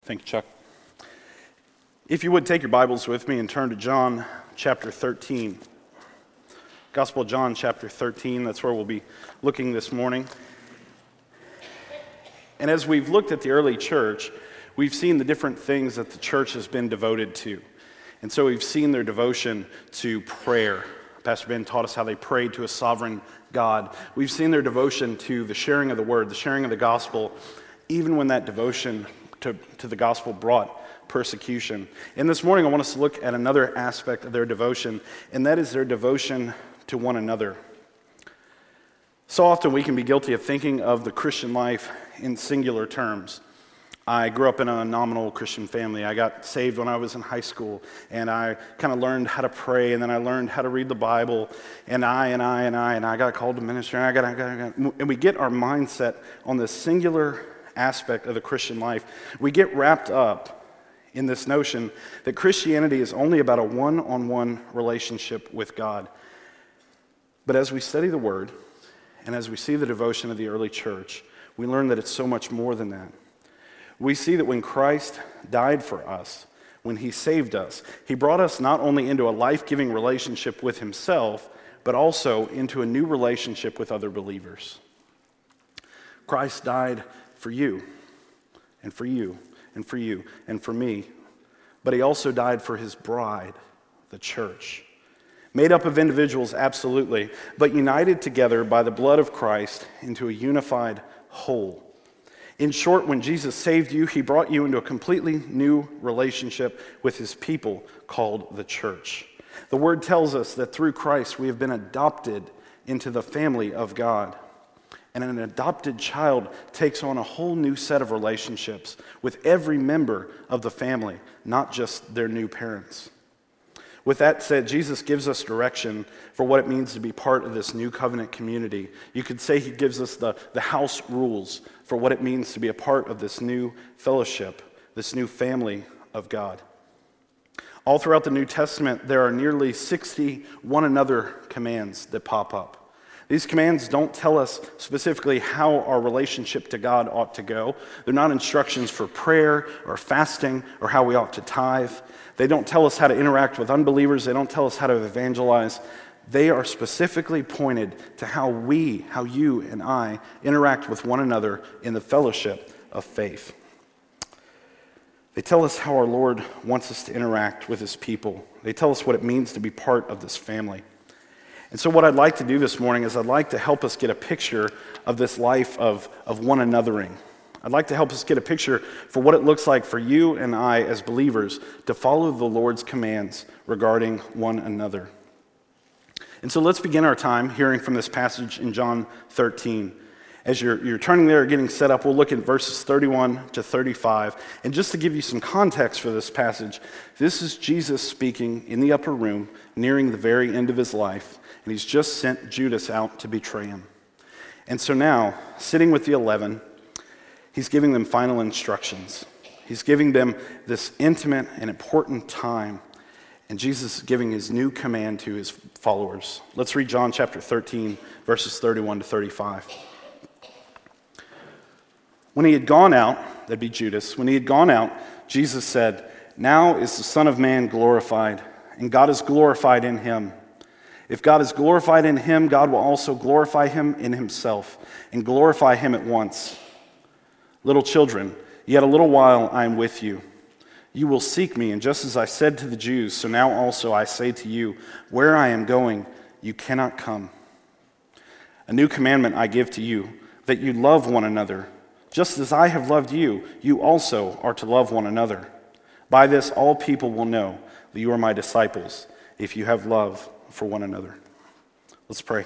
Thank you, Chuck. If you would take your Bibles with me and turn to John chapter 13. Gospel of John chapter 13, that's where we'll be looking this morning. And as we've looked at the early church, we've seen the different things that the church has been devoted to. And so we've seen their devotion to prayer. Pastor Ben taught us how they prayed to a sovereign God. We've seen their devotion to the sharing of the word, the sharing of the gospel, even when that devotion to the gospel brought persecution. And this morning I want us to look at another aspect of their devotion, and that is their devotion to one another. So often we can be guilty of thinking of the Christian life in singular terms. I grew up in a nominal Christian family. I got saved when I was in high school, and I kind of learned how to pray, and then I learned how to read the Bible, and I got called to ministry, and we get our mindset on this singular aspect of the Christian life. We get wrapped up in this notion that Christianity is only about a one-on-one relationship with God. But as we study the Word, and as we see the devotion of the early church, we learn that it's so much more than that. We see that when Christ died for us, when He saved us, He brought us not only into a life-giving relationship with Himself, but also into a new relationship with other believers. Christ died for you, and for you, and for you, and for me. But He also died for His bride, the church. Made up of individuals, absolutely, but united together by the blood of Christ into a unified whole. In short, when Jesus saved you, He brought you into a completely new relationship with His people called the church. The Word tells us that through Christ we have been adopted into the family of God. And an adopted child takes on a whole new set of relationships with every member of the family, not just their new parents. With that said, Jesus gives us direction for what it means to be part of this new covenant community. You could say He gives us the house rules for what it means to be a part of this new fellowship, this new family of God. All throughout the New Testament, there are nearly 60 one another commands that pop up. These commands don't tell us specifically how our relationship to God ought to go. They're not instructions for prayer or fasting or how we ought to tithe. They don't tell us how to interact with unbelievers. They don't tell us how to evangelize. They are specifically pointed to how you and I interact with one another in the fellowship of faith. They tell us how our Lord wants us to interact with His people. They tell us what it means to be part of this family. And so what I'd like to do this morning is I'd like to help us get a picture of this life of one anothering. I'd like to help us get a picture for what it looks like for you and I as believers to follow the Lord's commands regarding one another. And so let's begin our time hearing from this passage in John 13. As you're turning there, getting set up, we'll look at verses 31 to 35. And just to give you some context for this passage, this is Jesus speaking in the upper room, nearing the very end of His life. And He's just sent Judas out to betray Him. And so now, sitting with the 11, He's giving them final instructions. He's giving them this intimate and important time. And Jesus is giving His new command to His followers. Let's read John chapter 13, verses 31 to 35. When He had gone out, that'd be Judas, when He had gone out, Jesus said, "Now is the Son of Man glorified, and God is glorified in Him. If God is glorified in Him, God will also glorify Him in Himself, and glorify Him at once. Little children, yet a little while I am with you. You will seek me, and just as I said to the Jews, so now also I say to you, where I am going, you cannot come. A new commandment I give to you, that you love one another. Just as I have loved you, you also are to love one another. By this all people will know that you are my disciples, if you have love for one another." Let's pray.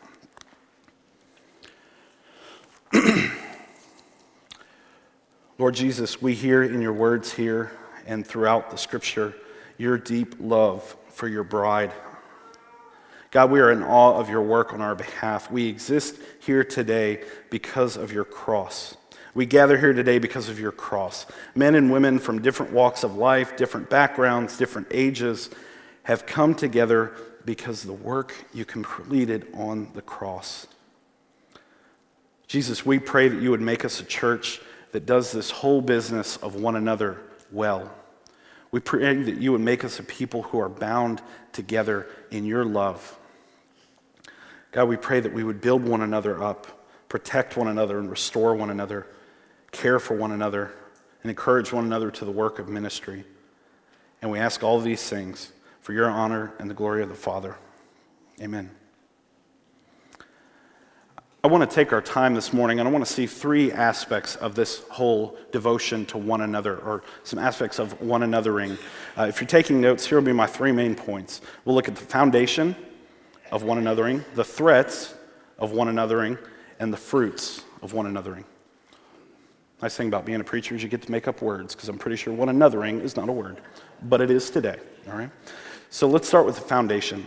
Lord Jesus, we hear in your words here and throughout the scripture your deep love for your bride. God, we are in awe of your work on our behalf. We exist here today because of your cross. We gather here today because of your cross. Men and women from different walks of life, different backgrounds, different ages have come together because of the work you completed on the cross. Jesus, we pray that you would make us a church that does this whole business of one another well. We pray that you would make us a people who are bound together in your love. God, we pray that we would build one another up, protect one another and restore one another, care for one another, and encourage one another to the work of ministry. And we ask all of these things for your honor and the glory of the Father. Amen. I want to take our time this morning, and I want to see three aspects of this whole devotion to one another, or some aspects of one anothering. If you're taking notes, here will be my three main points. We'll look at the foundation of one anothering, the threats of one anothering, and the fruits of one anothering. Nice thing about being a preacher is you get to make up words, because I'm pretty sure one anothering is not a word, but it is today, all right? So let's start with the foundation.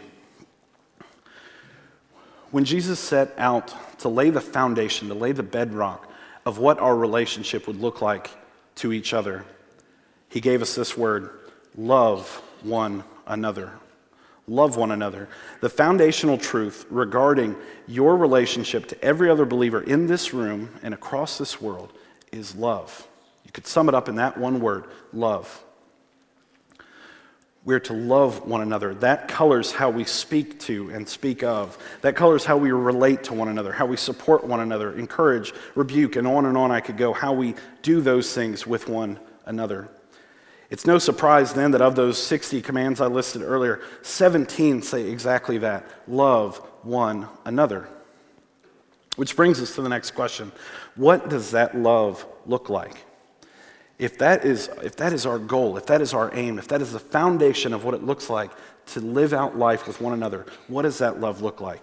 When Jesus set out to lay the foundation, to lay the bedrock of what our relationship would look like to each other, he gave us this word, love one another. Love one another. The foundational truth regarding your relationship to every other believer in this room and across this world is love. You could sum it up in that one word, love. We're to love one another. That colors how we speak to and speak of. That colors how we relate to one another, how we support one another, encourage, rebuke, and on I could go, how we do those things with one another. It's no surprise then that of those 60 commands I listed earlier, 17 say exactly that, love one another. Which brings us to the next question. What does that love look like? If that is our goal, if that is our aim, if that is the foundation of what it looks like to live out life with one another, what does that love look like?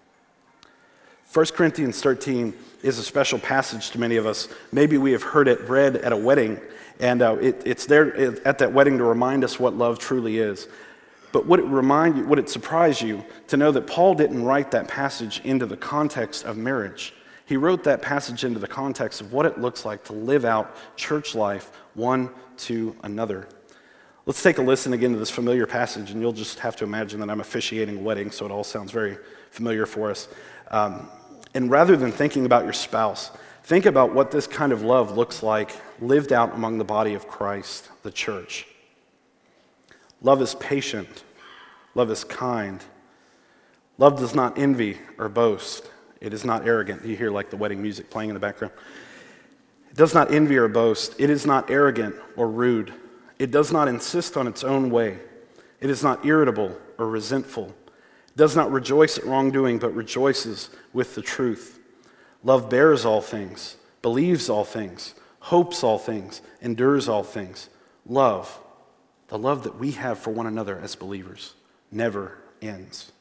1 Corinthians 13 is a special passage to many of us. Maybe we have heard it read at a wedding, and it's there at that wedding to remind us what love truly is. But would it surprise you to know that Paul didn't write that passage into the context of marriage? He wrote that passage into the context of what it looks like to live out church life one to another. Let's take a listen again to this familiar passage, and you'll just have to imagine that I'm officiating a wedding, so it all sounds very familiar for us. And rather than thinking about your spouse, think about what this kind of love looks like lived out among the body of Christ, the church. Love is patient. Love is kind. Love does not envy or boast. It is not arrogant. You hear like the wedding music playing in the background. It does not envy or boast. It is not arrogant or rude. It does not insist on its own way. It is not irritable or resentful. It does not rejoice at wrongdoing, but rejoices with the truth. Love bears all things, believes all things, hopes all things, endures all things. Love, the love that we have for one another as believers, never ends.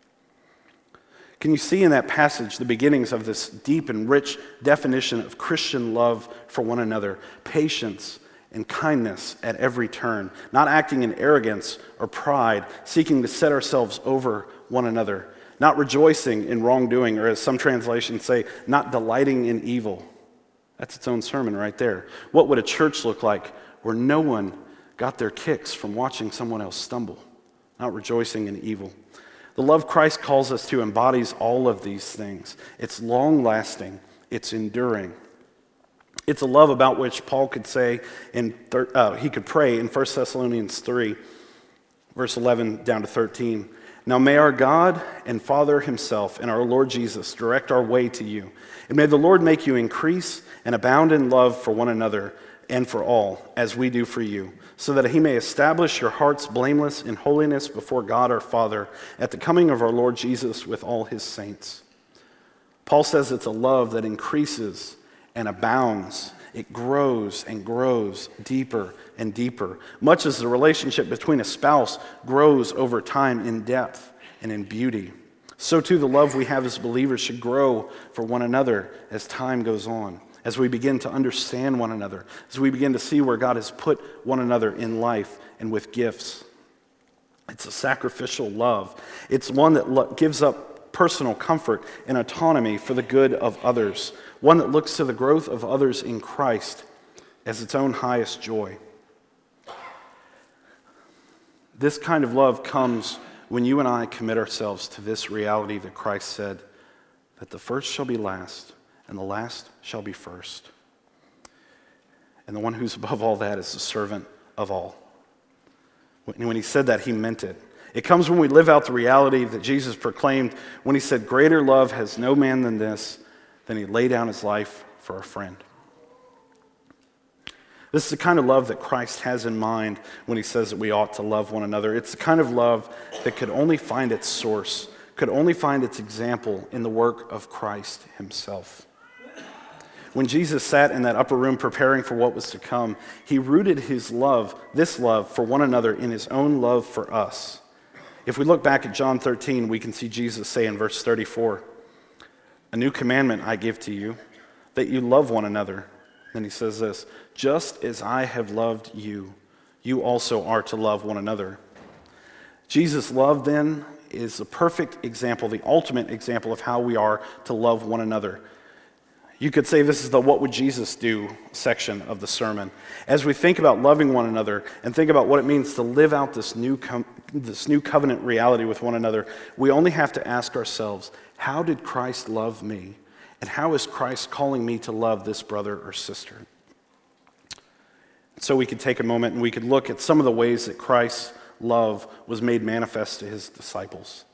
Can you see in that passage the beginnings of this deep and rich definition of Christian love for one another? Patience and kindness at every turn, not acting in arrogance or pride, seeking to set ourselves over one another, not rejoicing in wrongdoing, or as some translations say, not delighting in evil. That's its own sermon right there. What would a church look like where no one got their kicks from watching someone else stumble, not rejoicing in evil? The love Christ calls us to embodies all of these things. It's long-lasting. It's enduring. It's a love about which Paul could say, he could pray in 1 Thessalonians 3, verse 11 down to 13. Now may our God and Father himself and our Lord Jesus direct our way to you. And may the Lord make you increase and abound in love for one another and for all, as we do for you, so that he may establish your hearts blameless in holiness before God our Father at the coming of our Lord Jesus with all his saints. Paul says it's a love that increases and abounds. It grows and grows deeper and deeper, much as the relationship between a spouse grows over time in depth and in beauty. So too the love we have as believers should grow for one another as time goes on, as we begin to understand one another, as we begin to see where God has put one another in life and with gifts. It's a sacrificial love. It's one that gives up personal comfort and autonomy for the good of others, one that looks to the growth of others in Christ as its own highest joy. This kind of love comes when you and I commit ourselves to this reality that Christ said, that the first shall be last, and the last shall be first. And the one who's above all that is the servant of all. When he said that, he meant it. It comes when we live out the reality that Jesus proclaimed when he said, "Greater love has no man than this, than he lay down his life for a friend." This is the kind of love that Christ has in mind when he says that we ought to love one another. It's the kind of love that could only find its source, could only find its example in the work of Christ himself. When Jesus sat in that upper room preparing for what was to come, he rooted his love, this love for one another, in his own love for us. If we look back at John 13, we can see Jesus say in verse 34, "A new commandment I give to you, that you love one another." Then he says this, "Just as I have loved you, you also are to love one another." Jesus' love then is the perfect example, the ultimate example of how we are to love one another. You could say this is the "what would Jesus do" section of the sermon. As we think about loving one another and think about what it means to live out this new covenant reality with one another, we only have to ask ourselves, how did Christ love me? And how is Christ calling me to love this brother or sister? So we could take a moment and we could look at some of the ways that Christ's love was made manifest to his disciples.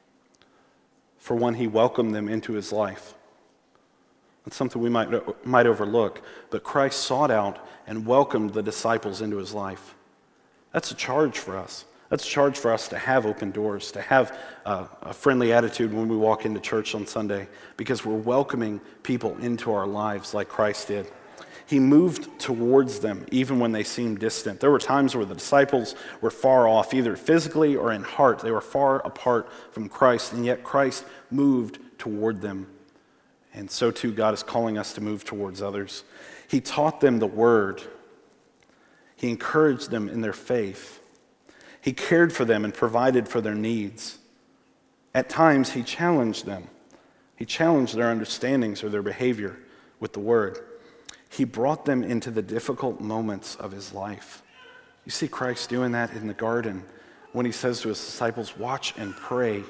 For one, he welcomed them into his life. That's something we might overlook, but Christ sought out and welcomed the disciples into his life. That's a charge for us. That's a charge for us to have open doors, to have a friendly attitude when we walk into church on Sunday, because we're welcoming people into our lives like Christ did. He moved towards them even when they seemed distant. There were times where the disciples were far off, either physically or in heart. They were far apart from Christ, and yet Christ moved toward them. And so too, God is calling us to move towards others. He taught them the word. He encouraged them in their faith. He cared for them and provided for their needs. At times, he challenged them. He challenged their understandings or their behavior with the word. He brought them into the difficult moments of his life. You see Christ doing that in the garden when he says to his disciples, "Watch and pray."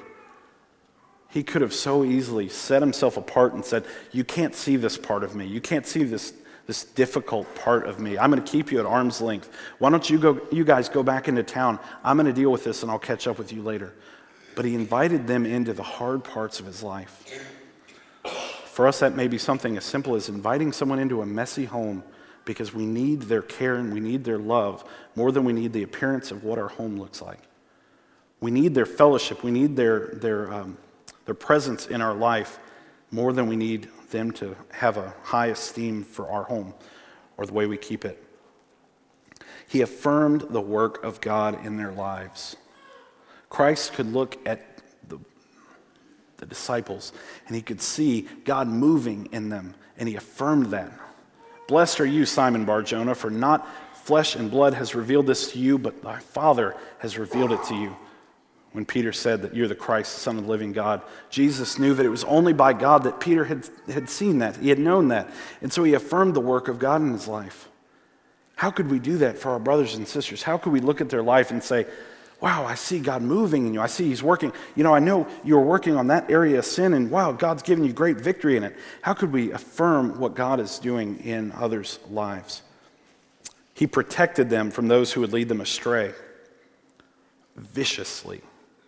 He could have so easily set himself apart and said, "You can't see this part of me. You can't see this difficult part of me. I'm going to keep you at arm's length. Why don't you guys go back into town? I'm going to deal with this and I'll catch up with you later." But he invited them into the hard parts of his life. For us, that may be something as simple as inviting someone into a messy home because we need their care and we need their love more than we need the appearance of what our home looks like. We need their fellowship. We need their presence in our life more than we need them to have a high esteem for our home or the way we keep it. He affirmed the work of God in their lives. Christ could look at the disciples and he could see God moving in them, and he affirmed that. "Blessed are you, Simon Bar-Jonah, for not flesh and blood has revealed this to you, but thy Father has revealed it to you." When Peter said that you're the Christ, the Son of the living God, Jesus knew that it was only by God that Peter had seen that. He had known that. And so he affirmed the work of God in his life. How could we do that for our brothers and sisters? How could we look at their life and say, "Wow, I see God moving in you. I see he's working. I know you're working on that area of sin, and wow, God's given you great victory in it." How could we affirm what God is doing in others' lives? He protected them from those who would lead them astray viciously.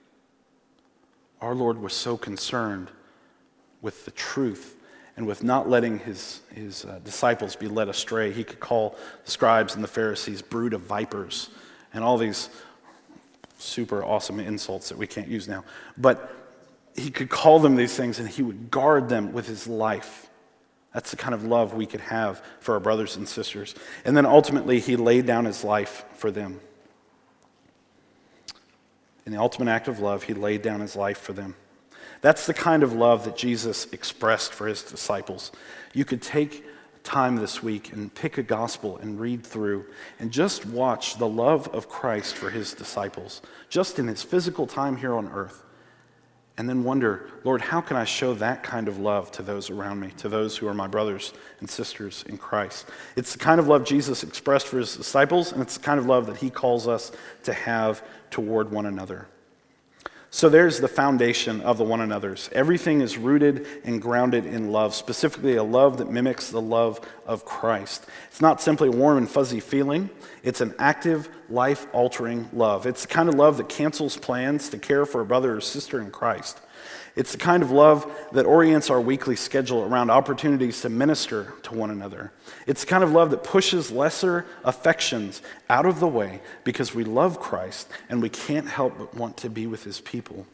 Our Lord was so concerned with the truth and with not letting his disciples be led astray. He could call the scribes and the Pharisees brood of vipers and all these super awesome insults that we can't use now. But he could call them these things and he would guard them with his life. That's the kind of love we could have for our brothers and sisters. And then ultimately, he laid down his life for them. In the ultimate act of love, he laid down his life for them. That's the kind of love that Jesus expressed for his disciples. You could take time this week and pick a gospel and read through and just watch the love of Christ for his disciples, just in his physical time here on earth. And then wonder, "Lord, how can I show that kind of love to those around me, to those who are my brothers and sisters in Christ?" It's the kind of love Jesus expressed for his disciples, and it's the kind of love that he calls us to have toward one another. So there's the foundation of the one another's. Everything is rooted and grounded in love, specifically a love that mimics the love of Christ. It's not simply a warm and fuzzy feeling. It's an active, life-altering love. It's the kind of love that cancels plans to care for a brother or sister in Christ. It's the kind of love that orients our weekly schedule around opportunities to minister to one another. It's the kind of love that pushes lesser affections out of the way because we love Christ and we can't help but want to be with his people.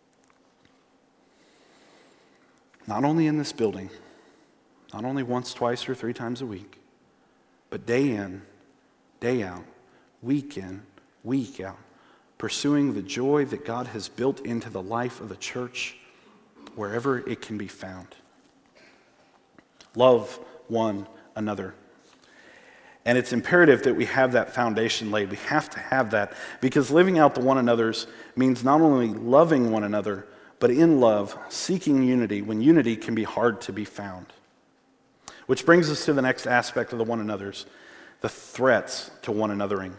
Not only in this building, not only once, twice, or 3 times a week, but day in, day out, week in, week out, pursuing the joy that God has built into the life of the church wherever it can be found. Love one another. And it's imperative that we have that foundation laid. We have to have that because living out the one another's means not only loving one another, but in love, seeking unity when unity can be hard to be found. Which brings us to the next aspect of the one another's, the threats to one anothering.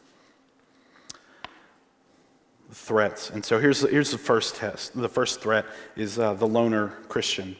Threats. And so here's the first test. The first threat is the loner Christian.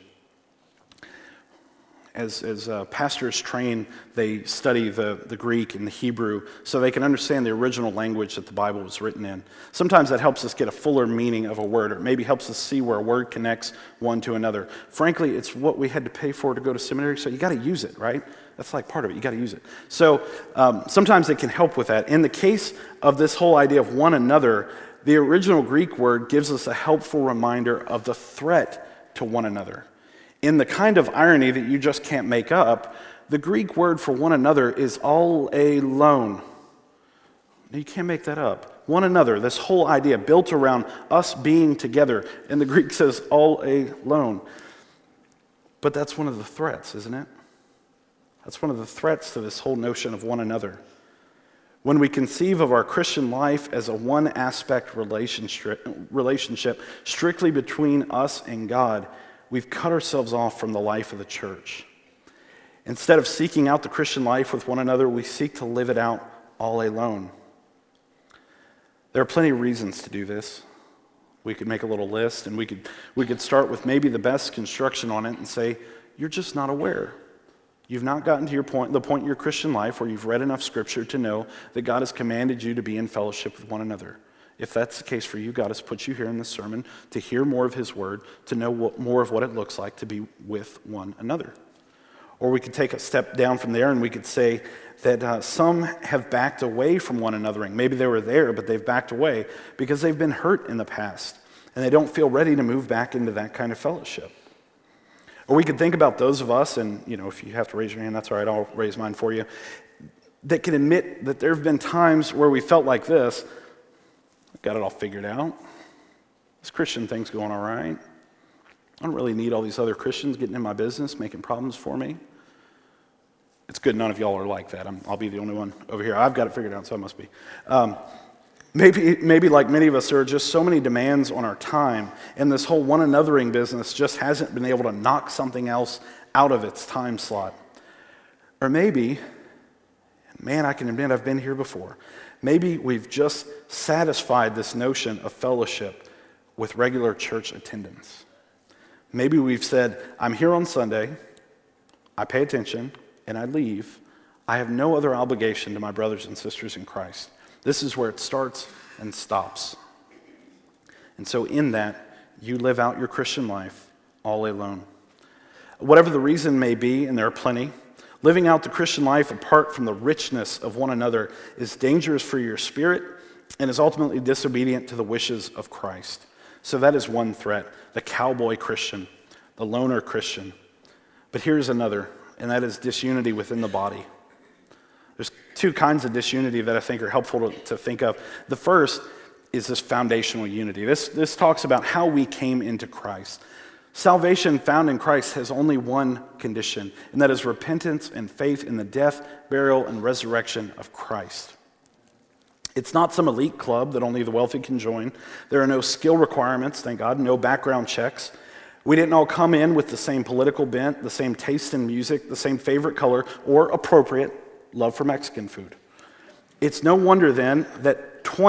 As pastors train, they study the Greek and the Hebrew so they can understand the original language that the Bible was written in. Sometimes that helps us get a fuller meaning of a word, or maybe helps us see where a word connects one to another. Frankly, it's what we had to pay for to go to seminary, so you got to use it, right? That's like part of it. You got to use it. So sometimes it can help with that. In the case of this whole idea of one another, the original Greek word gives us a helpful reminder of the threat to one another. In the kind of irony that you just can't make up, the Greek word for one another is all alone. You can't make that up. One another, this whole idea built around us being together, and the Greek says all alone. But that's one of the threats, isn't it? That's one of the threats to this whole notion of one another. When we conceive of our Christian life as a one-aspect relationship strictly between us and God, we've cut ourselves off from the life of the church. Instead of seeking out the Christian life with one another, we seek to live it out all alone. There are plenty of reasons to do this. We could make a little list, and we could start with maybe the best construction on it and say, you're just not aware. You've not gotten to the point in your Christian life where you've read enough Scripture to know that God has commanded you to be in fellowship with one another. If that's the case for you, God has put you here in this sermon to hear more of His Word, to know more of what it looks like to be with one another. Or we could take a step down from there and we could say that some have backed away from one anothering. Maybe they were there, but they've backed away because they've been hurt in the past and they don't feel ready to move back into that kind of fellowship. Or we could think about those of us, and if you have to raise your hand, that's all right, I'll raise mine for you, that can admit that there have been times where we felt like this, I've got it all figured out. This Christian thing's going all right. I don't really need all these other Christians getting in my business, making problems for me. It's good none of y'all are like that. I'll be the only one over here. I've got it figured out, so I must be. Maybe like many of us, there are just so many demands on our time, and this whole one anothering business just hasn't been able to knock something else out of its time slot. Or maybe, man, I can admit I've been here before, maybe we've just satisfied this notion of fellowship with regular church attendance. Maybe we've said, I'm here on Sunday, I pay attention, and I leave. I have no other obligation to my brothers and sisters in Christ. This is where it starts and stops. And so in that, you live out your Christian life all alone. Whatever the reason may be, and there are plenty, living out the Christian life apart from the richness of one another is dangerous for your spirit and is ultimately disobedient to the wishes of Christ. So that is one threat, the cowboy Christian, the loner Christian. But here's another, and that is disunity within the body. There's two kinds of disunity that I think are helpful to think of. The first is this foundational unity. This talks about how we came into Christ. Salvation found in Christ has only one condition, and that is repentance and faith in the death, burial, and resurrection of Christ. It's not some elite club that only the wealthy can join. There are no skill requirements, thank God, no background checks. We didn't all come in with the same political bent, the same taste in music, the same favorite color, or appropriate love for Mexican food. It's no wonder then that 20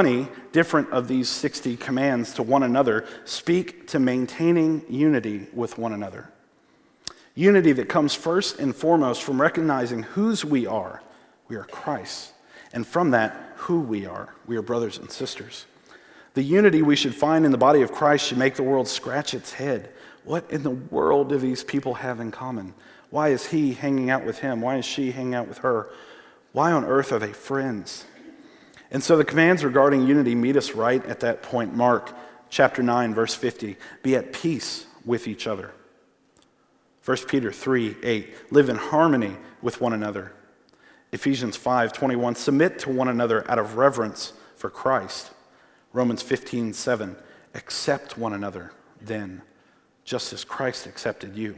different of these 60 commands to one another speak to maintaining unity with one another. Unity that comes first and foremost from recognizing whose we are. We are Christ. And from that, who we are. We are brothers and sisters. The unity we should find in the body of Christ should make the world scratch its head. What in the world do these people have in common? Why is he hanging out with him? Why is she hanging out with her? Why on earth are they friends? And so the commands regarding unity meet us right at that point. Mark chapter 9, verse 50. Be at peace with each other. 1 Peter 3:8. Live in harmony with one another. Ephesians 5:21. Submit to one another out of reverence for Christ. Romans 15:7. Accept one another then, just as Christ accepted you.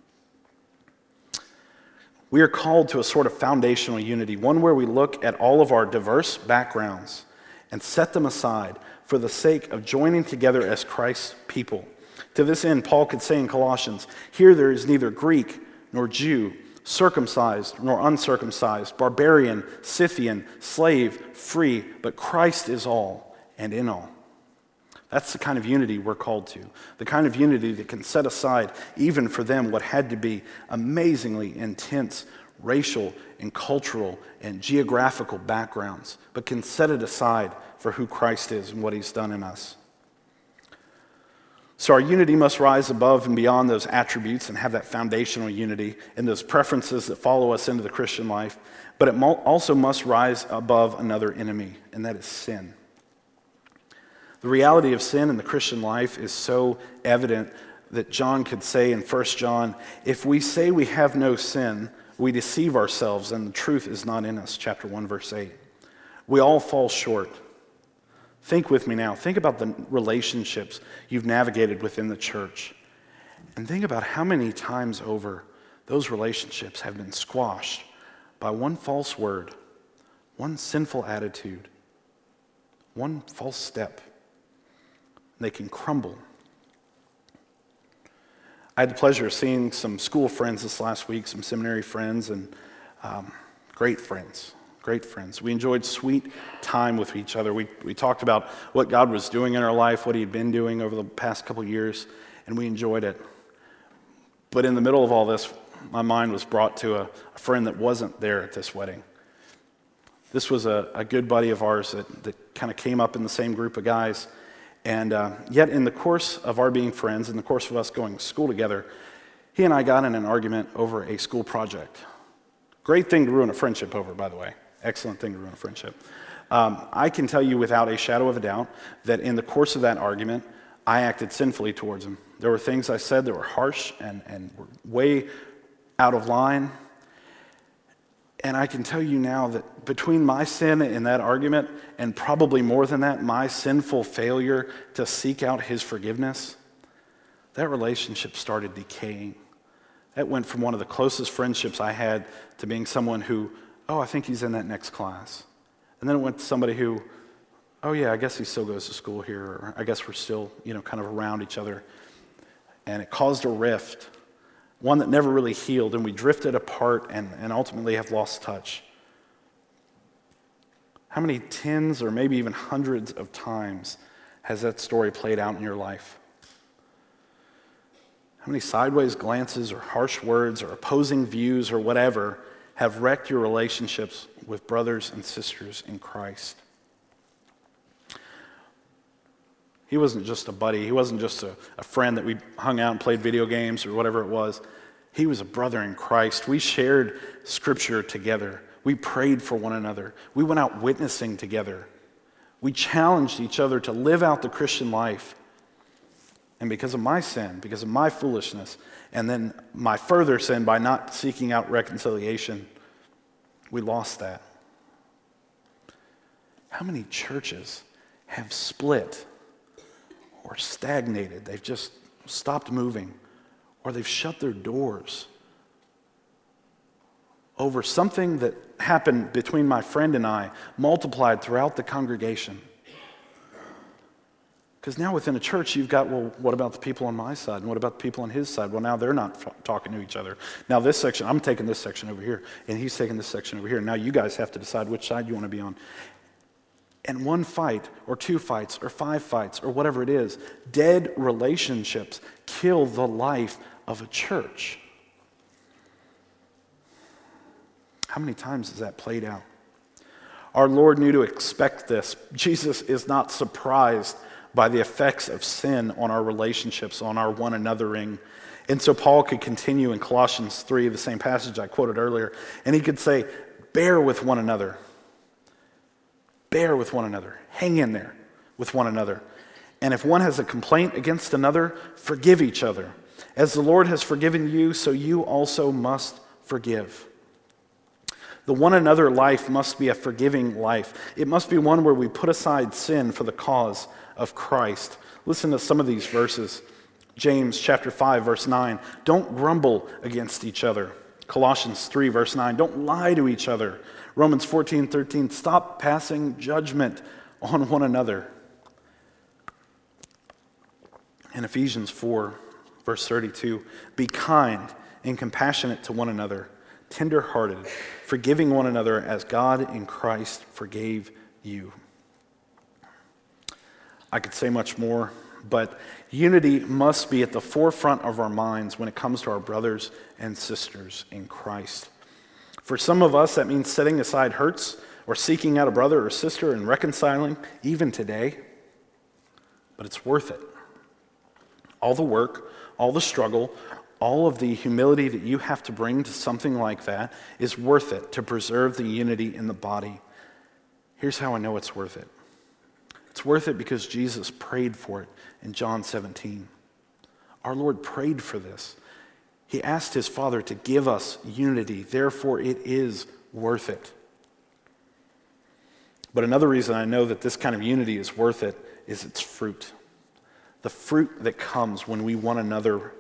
We are called to a sort of foundational unity, one where we look at all of our diverse backgrounds and set them aside for the sake of joining together as Christ's people. To this end, Paul could say in Colossians, here there is neither Greek nor Jew, circumcised nor uncircumcised, barbarian, Scythian, slave, free, but Christ is all and in all. That's the kind of unity we're called to. The kind of unity that can set aside, even for them, what had to be amazingly intense racial and cultural and geographical backgrounds, but can set it aside for who Christ is and what he's done in us. So our unity must rise above and beyond those attributes and have that foundational unity and those preferences that follow us into the Christian life, but it also must rise above another enemy, and that is sin. The reality of sin in the Christian life is so evident that John could say in 1 John, if we say we have no sin, we deceive ourselves and the truth is not in us, chapter 1, verse 8. We all fall short. Think with me now. Think about the relationships you've navigated within the church. And think about how many times over those relationships have been squashed by one false word, one sinful attitude, one false step. They can crumble. I had the pleasure of seeing some school friends this last week, some seminary friends, and great friends. We enjoyed sweet time with each other. We talked about what God was doing in our life, what he had been doing over the past couple years, and we enjoyed it. But in the middle of all this, my mind was brought to a friend that wasn't there at this wedding. This was a good buddy of ours that kind of came up in the same group of guys. And yet in the course of our being friends, in the course of us going to school together, he and I got in an argument over a school project. Great thing to ruin a friendship over, by the way. Excellent thing to ruin a friendship. I can tell you without a shadow of a doubt that in the course of that argument, I acted sinfully towards him. There were things I said that were harsh and were way out of line. And I can tell you now that between my sin in that argument and probably more than that, my sinful failure to seek out his forgiveness, that relationship started decaying. That went from one of the closest friendships I had to being someone who, I think he's in that next class. And then it went to somebody who, I guess he still goes to school here, or I guess we're still, kind of around each other. And it caused a rift. One that never really healed, and we drifted apart and ultimately have lost touch. How many tens or maybe even hundreds of times has that story played out in your life? How many sideways glances or harsh words or opposing views or whatever have wrecked your relationships with brothers and sisters in Christ? He wasn't just a buddy. He wasn't just a friend that we hung out and played video games or whatever it was. He was a brother in Christ. We shared Scripture together. We prayed for one another. We went out witnessing together. We challenged each other to live out the Christian life. And because of my sin, because of my foolishness, and then my further sin by not seeking out reconciliation, we lost that. How many churches have split or stagnated? They've just stopped moving, or they've shut their doors over something that happened between my friend and I, multiplied throughout the congregation. Because now within a church, you've got, what about the people on my side? And what about the people on his side? Well, now they're not talking to each other. Now this section, I'm taking this section over here, and he's taking this section over here. Now you guys have to decide which side you want to be on. And one fight, or two fights, or five fights, or whatever it is, dead relationships kill the life of a church. How many times has that played out? Our Lord knew to expect this. Jesus is not surprised by the effects of sin on our relationships, on our one anothering. And so Paul could continue in Colossians 3, the same passage I quoted earlier, and he could say, bear with one another. Bear with one another. Hang in there with one another. And if one has a complaint against another, forgive each other. As the Lord has forgiven you, so you also must forgive. The one another life must be a forgiving life. It must be one where we put aside sin for the cause of Christ. Listen to some of these verses. James chapter 5, verse 9. Don't grumble against each other. Colossians 3, verse 9. Don't lie to each other. Romans 14:13. Stop passing judgment on one another. In Ephesians 4, verse 32. Be kind and compassionate to one another, tender-hearted, forgiving one another as God in Christ forgave you. I could say much more, but unity must be at the forefront of our minds when it comes to our brothers and sisters in Christ. For some of us, that means setting aside hurts or seeking out a brother or sister and reconciling, even today. But it's worth it. All the work, all the struggle, all of the humility that you have to bring to something like that is worth it to preserve the unity in the body. Here's how I know it's worth it. It's worth it because Jesus prayed for it in John 17. Our Lord prayed for this. He asked his Father to give us unity. Therefore, it is worth it. But another reason I know that this kind of unity is worth it is its fruit. The fruit that comes when we one another.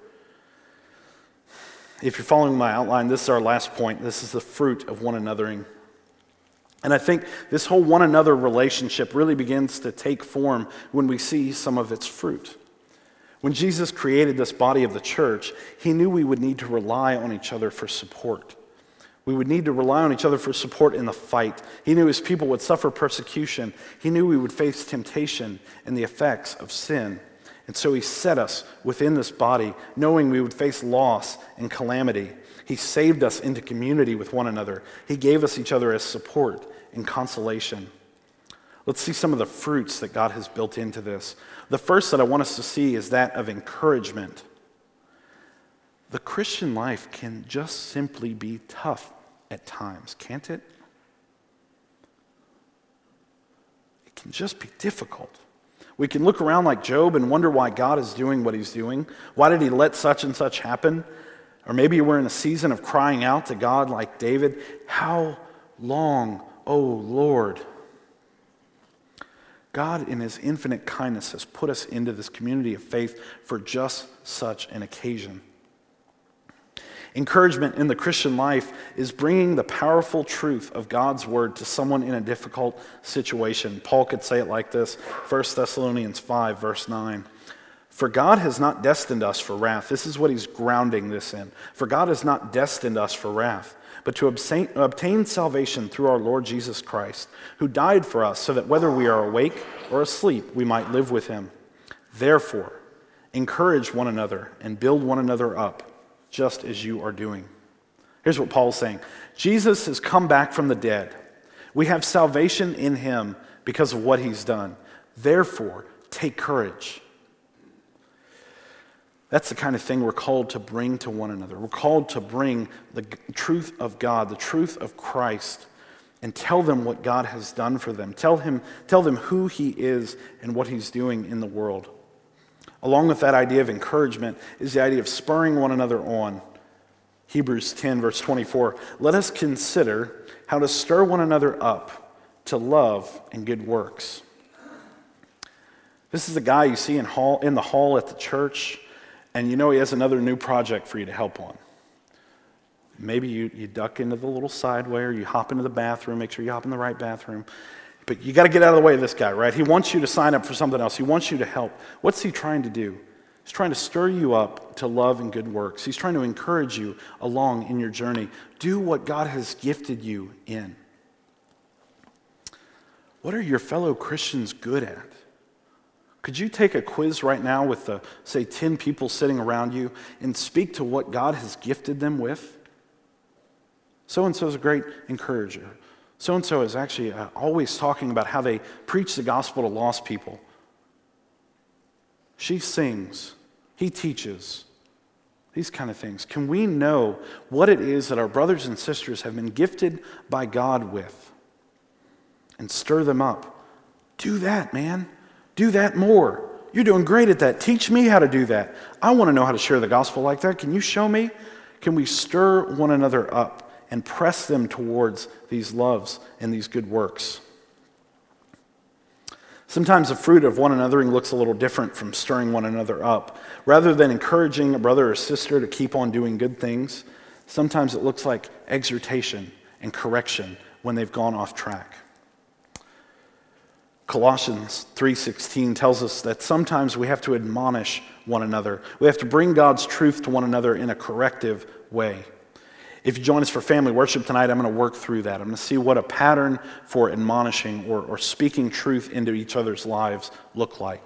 If you're following my outline, this is our last point. This is the fruit of one anothering. And I think this whole one another relationship really begins to take form when we see some of its fruit. When Jesus created this body of the church, he knew we would need to rely on each other for support. We would need to rely on each other for support in the fight. He knew his people would suffer persecution. He knew we would face temptation and the effects of sin. And so he set us within this body, knowing we would face loss and calamity. He saved us into community with one another. He gave us each other as support and consolation. Let's see some of the fruits that God has built into this. The first that I want us to see is that of encouragement. The Christian life can just simply be tough at times, can't it? It can just be difficult. We can look around like Job and wonder why God is doing what he's doing. Why did he let such and such happen? Or maybe we're in a season of crying out to God like David, how long, O Lord? God, in his infinite kindness, has put us into this community of faith for just such an occasion. Encouragement in the Christian life is bringing the powerful truth of God's word to someone in a difficult situation. Paul could say it like this, 1 Thessalonians 5, verse 9. For God has not destined us for wrath. This is what he's grounding this in. For God has not destined us for wrath, but to obtain salvation through our Lord Jesus Christ, who died for us so that whether we are awake or asleep, we might live with him. Therefore, encourage one another and build one another up, just as you are doing. Here's what Paul's saying. Jesus has come back from the dead. We have salvation in him because of what he's done. Therefore, take courage. That's the kind of thing we're called to bring to one another. We're called to bring the truth of God, the truth of Christ, and tell them what God has done for them. Tell them who he is and what he's doing in the world. Along with that idea of encouragement is the idea of spurring one another on. Hebrews 10, verse 24. Let us consider how to stir one another up to love and good works. This is a guy you see in the hall at the church, and you know he has another new project for you to help on. Maybe you duck into the little sideway, or you hop into the bathroom, make sure you hop in the right bathroom. But you got to get out of the way of this guy, right? He wants you to sign up for something else. He wants you to help. What's he trying to do? He's trying to stir you up to love and good works. He's trying to encourage you along in your journey. Do what God has gifted you in. What are your fellow Christians good at? Could you take a quiz right now with, say, 10 people sitting around you and speak to what God has gifted them with? So-and-so is a great encourager. So-and-so is actually always talking about how they preach the gospel to lost people. She sings. He teaches. These kind of things. Can we know what it is that our brothers and sisters have been gifted by God with and stir them up? Do that, man. Do that more. You're doing great at that. Teach me how to do that. I want to know how to share the gospel like that. Can you show me? Can we stir one another up and press them towards these loves and these good works? Sometimes the fruit of one anothering looks a little different from stirring one another up. Rather than encouraging a brother or sister to keep on doing good things, sometimes it looks like exhortation and correction when they've gone off track. Colossians 3:16 tells us that sometimes we have to admonish one another. We have to bring God's truth to one another in a corrective way. If you join us for family worship tonight, I'm going to work through that. I'm going to see what a pattern for admonishing or speaking truth into each other's lives looks like.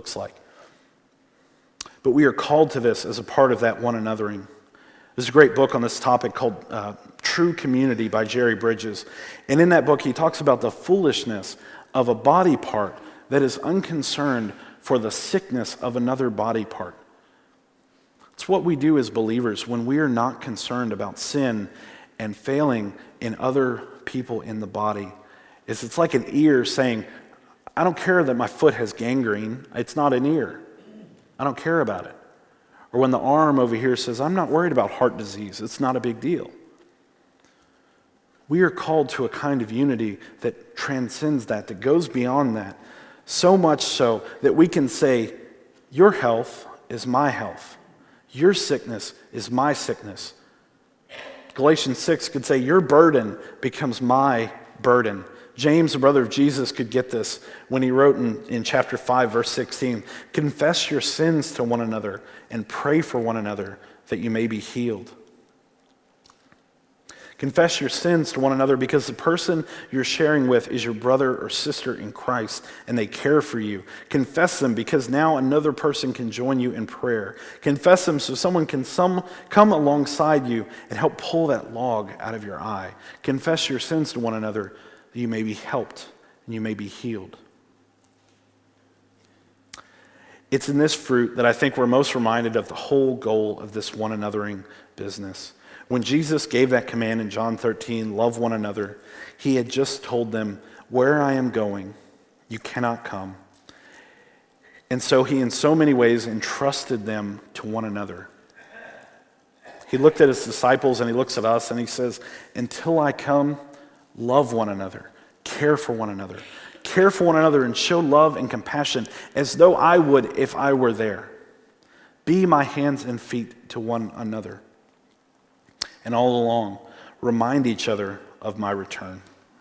But we are called to this as a part of that one anothering. There's a great book on this topic called True Community by Jerry Bridges. And in that book, he talks about the foolishness of a body part that is unconcerned for the sickness of another body part. It's what we do as believers when we are not concerned about sin and failing in other people in the body. It's like an ear saying, I don't care that my foot has gangrene. It's not an ear. I don't care about it. Or when the arm over here says, I'm not worried about heart disease. It's not a big deal. We are called to a kind of unity that transcends that goes beyond that. So much so that we can say, your health is my health. Your sickness is my sickness. Galatians 6 could say, your burden becomes my burden. James, the brother of Jesus, could get this when he wrote in chapter 5, verse 16, confess your sins to one another and pray for one another that you may be healed. Confess your sins to one another because the person you're sharing with is your brother or sister in Christ and they care for you. Confess them because now another person can join you in prayer. Confess them so someone can come alongside you and help pull that log out of your eye. Confess your sins to one another that you may be helped and you may be healed. It's in this fruit that I think we're most reminded of the whole goal of this one anothering business. When Jesus gave that command in John 13, love one another, he had just told them, where I am going, you cannot come. And so he in so many ways entrusted them to one another. He looked at his disciples and he looks at us and he says, until I come, love one another, care for one another. Care for one another and show love and compassion as though I would if I were there. Be my hands and feet to one another. And all along, remind each other of my return.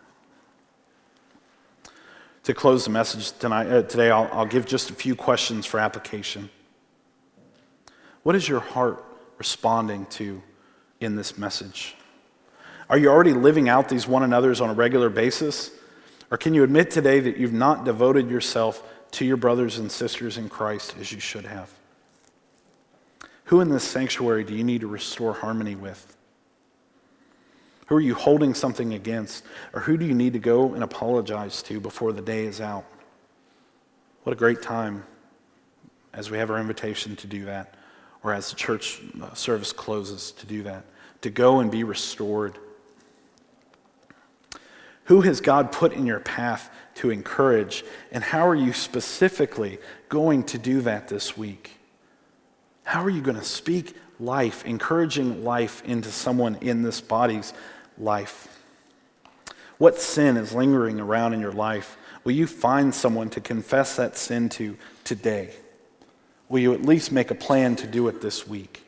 To close the message today, I'll give just a few questions for application. What is your heart responding to in this message? Are you already living out these one another's on a regular basis? Or can you admit today that you've not devoted yourself to your brothers and sisters in Christ as you should have? Who in this sanctuary do you need to restore harmony with? Who are you holding something against? Or who do you need to go and apologize to before the day is out? What a great time as we have our invitation to do that, or as the church service closes to do that, to go and be restored. Who has God put in your path to encourage, and how are you specifically going to do that this week? How are you going to speak life, encouraging life into someone in this body's life? What sin is lingering around in your life? Will you find someone to confess that sin to today? Will you at least make a plan to do it this week?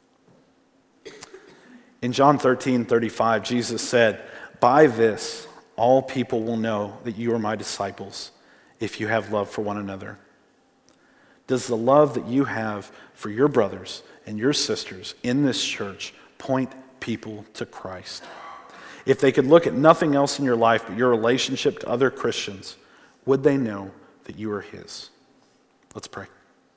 In John 13:35, Jesus said, by this, all people will know that you are my disciples if you have love for one another. Does the love that you have for your brothers and your sisters in this church point people to Christ? If they could look at nothing else in your life but your relationship to other Christians, would they know that you are his? Let's pray.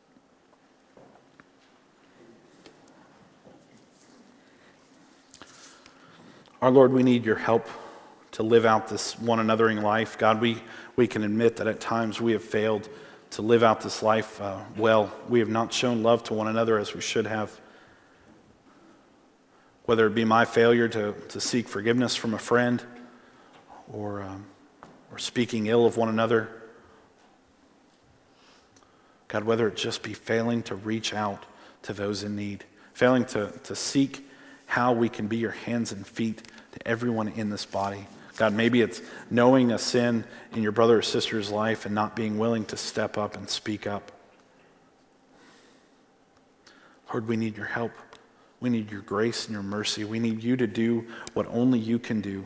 Our Lord, we need your help to live out this one anothering life. God, we can admit that at times we have failed to live out this life well. We have not shown love to one another as we should have. Whether it be my failure to seek forgiveness from a friend or speaking ill of one another. God, whether it just be failing to reach out to those in need, failing to seek how we can be your hands and feet to everyone in this body. God, maybe it's knowing a sin in your brother or sister's life and not being willing to step up and speak up. Lord, we need your help. We need your grace and your mercy. We need you to do what only you can do.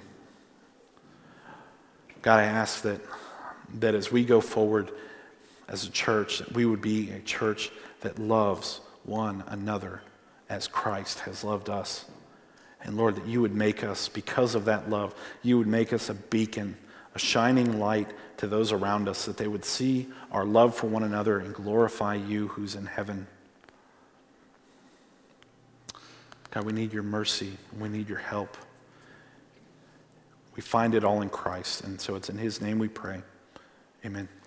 God, I ask that as we go forward as a church, that we would be a church that loves one another as Christ has loved us. And Lord, that you would make us, because of that love, you would make us a beacon, a shining light to those around us, that they would see our love for one another and glorify you who's in heaven. God, we need your mercy. We need your help. We find it all in Christ, and so it's in his name we pray. Amen.